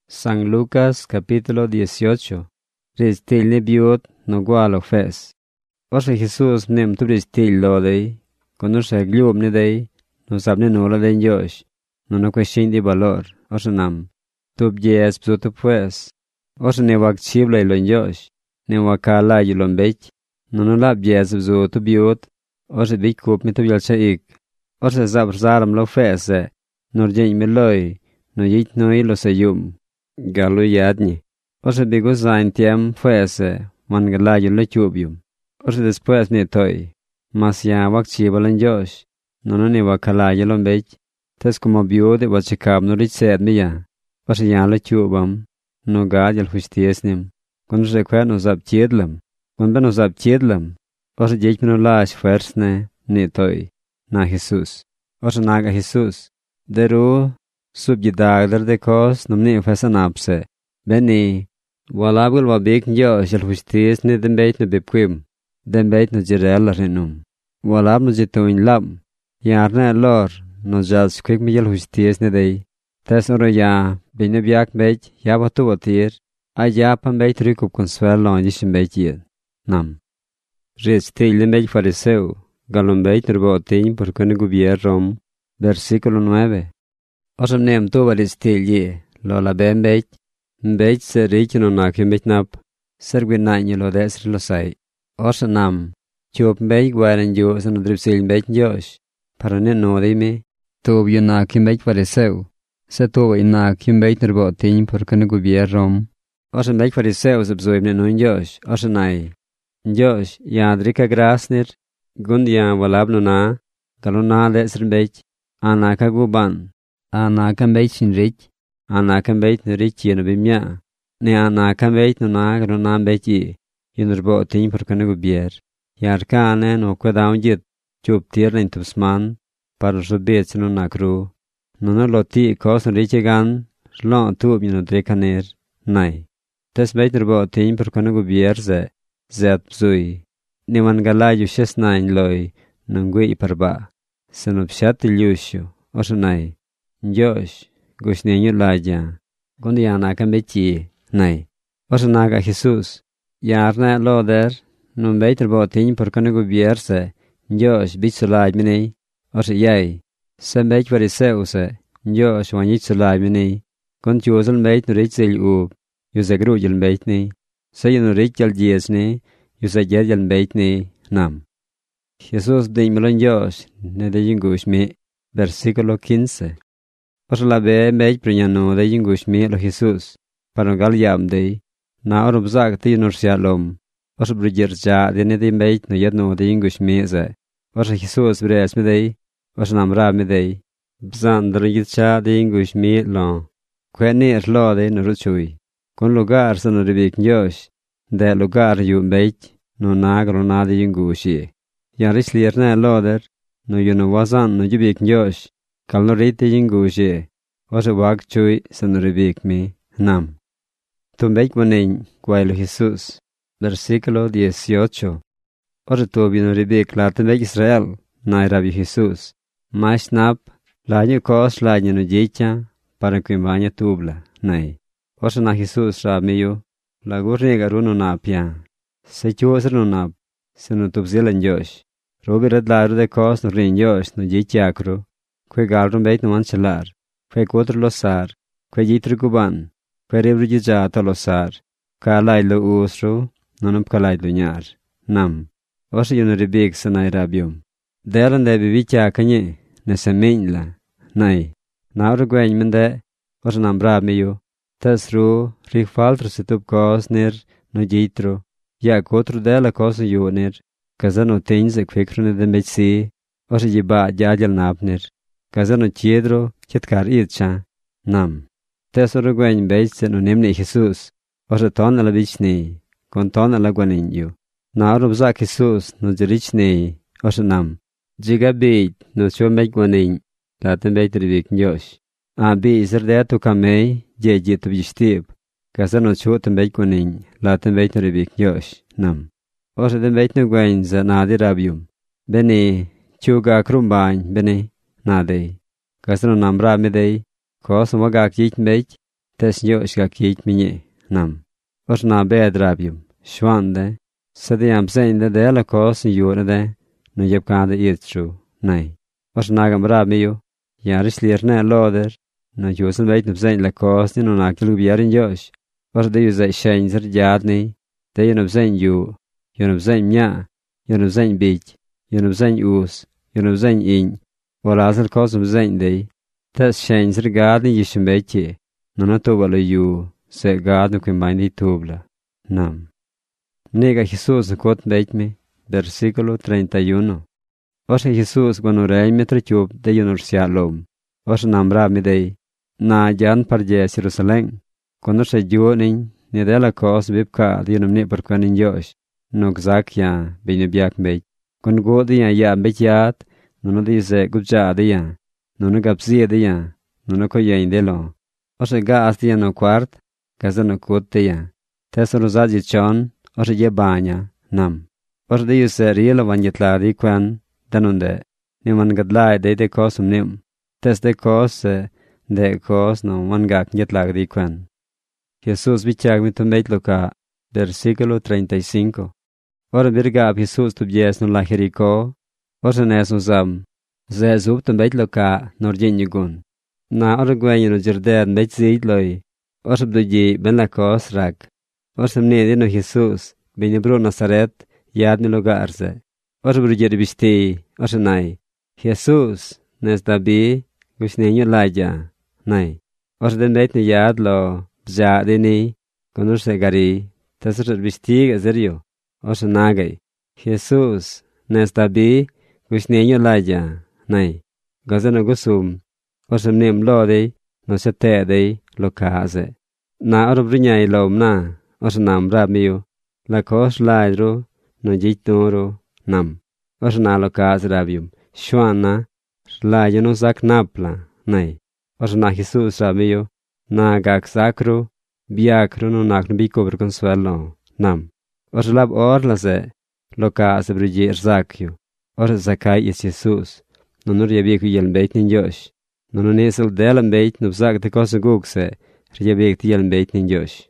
San Lucas capítulo 18. Ristil ni biot no gualo fes. Oxe Jesús nem tu ristil lo dei. Conosce gliub ni dei. No sab ni nola den Josh. No question di valor. Oxe nam. Tub jes bzutu pues. Oxe ne wak chibla ilon Josh. Ne wakala ilon bech. No lab jes bzutu biot. Oxe bich kup mi tu yalcha ik. Oxe zab zaram lo fese. Nor jen mi loi. No yit no ilo se yum. Galu yadni. Oxe bigo zain tiem fuese, man galayo lo chubium. Oxe después ni toy. Mas ya wak chibalan Josh. No ni wakalayo lo bech. Tes como biode wachikab no rich sed mi ya. Oxe ya lo chubam. No gad al justiesnim. Con se kwe no zab chiedlam. Con ben no zab chiedlam. Oxe jech no lash fuersne ni toy. Na Jesus. Oxe naga Jesus. Deru subjidagdar de kos nomni fesa napse. Beni. Walabul wabik Josh al justice ni den beit no bepquim. Den beit no jirel rinum. Walab no jitoin lam. Yarne lor no jals quick mi al justice ni dei. Tes oro ya bine biak beit ya watu watir. A ya pan beit rikup consuel lo anjishim beit yed. Nam. Rich tilin beit fariseu. Galon beit nerbotin por cone gubier rom. Versículo 9. Osam nem tu varis tilye. Lola ben beit. Beit se rich no nakim beit nap. Sergwin nañi lo desri lo sai. Osa nam. Chup beit gwaren jo san dripsil beit Josh. Parane no de me. Tu bio nakim beit fariseu. Se tu nakim beit nerbotin por cone gubier rom. Osam beit fariseu subzoibne no Josh. Osa nai. Josh yadrika grasnir. Gundia walab na. Galona desri beit. Anaka guban. Anakan beit sin rich. Anakan beit no rich yeno bimya. Ne anakan beit no na garonan beit yi. Yenurbo tin por kane gubier. Yarkane no kwedaun jit. Chup tirna intubsman. Para subet no nakru. No loti kos no rich gan. Slon tub yeno drekaner. Nai. Tes beit nurbo tin por kane gubier ze. Zet bzui. Niwan galayu shes nain loi. Nungui iparba. Senopshat ilushu. Osanai. Josh, gusneño laya. Gondi anakan bechi, nai. Osanaga Jesus. Yarna loder, nun beter botin por kone gubierse. Josh, bitsulaj mini. Osa yai. Sen bech variseuse. Josh, wanjitsulaj mini. Gon chuzal beit no richel ub. Yusa grujel beit ni. Sayo no richel jiesni. Yusa jedel beit ni. Nam. Jesus dimmelon Josh, ne de yingush mi. Versículo 15. Osa la be beit priñano de yingush mi lo Jesus. Parangal yam de. Na orubzak ti nursialom. Osa brujerja de ne de beit no yedno de yingush mi ze. Osa Jesus bres mi de. Osa namra mi de. Bzan drigitcha de yingush mi lo. Kweni erlo de nuruchui. Con lugar son ribik Josh. De lugar yu beit no nagro na de yingushi. Yaris lirna loder. No yuno wazan no jubik Josh. Kalno rite yingushi. Osa wak chui san ribik mi. Nam. Tumbek manin guaylo Jesus. Versículo 18. Osa tobino ribik la tumbek Israel. Nai rabi Jesus. Mas nap. Laño kos laño no jicha. Para kuimbaña tubla. Nai. Osa na Jesus ramiyo. La gurni garuno napia. Se chuosar no nap. Se no tubzilan Josh. Robi red laru de kos no rin Josh no jichakro. Kwe galrum beit no manchalar. Kwe kotr losar. Kwe jitru kuban. Kwe ribru jijata losar. Kalay lo usro. Nonum kalay lo nyar. Nam. Osa yun ribik sanay rabium. Delan de bibicha kanye. Nese minla. Nai. Nauru gwen mende. Osa nam bramiyo. Tasru. Rik faltru situp kos nir. No jitru. Ya kotru dela kos yu nir. Kazano tinze kvikrune de mechsi. Osa jiba jajal napnir. Kazano chiedro chitkar ircha. Nam. Tesoro gwen beichse no nimni Jesus. Osa tona la bichni. Kon tona la gwaninju. Na orubza Jesus no jirichni. Osa nam. Jiga beit no chomek gwanin. Laten beiter vik Josh. Abi iserde tu kamei. Je jitu bishtib. Kazano choten beit gwanin. Laten beiter vik Josh. Nam. Osa den beit no gwen za nadi rabium. Beni. Chuga krumbain beni. Nadei. Kasano namra medei. Kos wagak jich beit. tes Diox gak minye, nam. Os na bed rabium, schwande, sadiam zende de la cos yure de, no jeb kade irtru, nei. Os nagam rabio, jaris lierne loder, no jusen weit no zijn la cos ni no nakil biarin Diox. Os de juzai shenzer jadni, de yon zijn ju, yon zijn mja, yon zijn bich, yon zijn us, yon zijn in, walazel cos zijn de, tes shenzer gadni yishim beche, no na to wala ju, se gad no quimbaindi tubla. Nam. Nega Jesús kot beitme, versículo 31. Osa Jesús guano rei metrachub de yonursia lom. Osa namra me dei, na jan parje Jerusalén. Cuando se juonin, ni de la cos bibka de yonumni per kwanin Diox. No gzak ya, bine biak beit. Con godi ya beit no dice gubja de ya, no gabzi de ya, no koyen de lo. Osa ga asti no quart, kazano kote ya. Tesorozaji chon, osa je banya, nam. Osa de yuse rielo vanjetladi kwan, danunde, niman gadlai de kosum nim. Tes de kos, de kos no mangak njetlagdi kwan. Jesús bichag mitumbeit loka, versículo 35. Ora virgab Jesús tubies no la Jericó, osa nes no zam, ze zub tumbeit loka norjinjugun. Na ora gwenye no jirden beit zid loi, osa bduji ben la kos rag. Osa mnedi no Jesús, bine bro Nazaret, yad ni logarze. Osa brujeri bishti, osa nai. Jesús, nes dabi, gusneño laja, nai. Osa den beit ni yad lo, bja dini, konur se gari, tesur bishti gazerio. Osa nagai. Jesús, nes dabi, gusneño laja, nai. Gazano gusum, osa mnem lodi, no se tedi, lo kaze. Na ora bruñai lom na, osa nam rabio, la kos laidro, no jitnoro, nam. Osa na lo kaze rabium, shwana, laio no zak napla, nai. Osa na Jesús rabio, na gak sakro, biakro no nak nbiko per consuelo, nam. Osa lab orla se, lo kaze brujir zakio. Osa zakai is Jesús, no nur yabiku yelmbeit nin Diox. No nesel delam beit no zak de kosa gugse, rjabek ti yelmbeit nin Diox.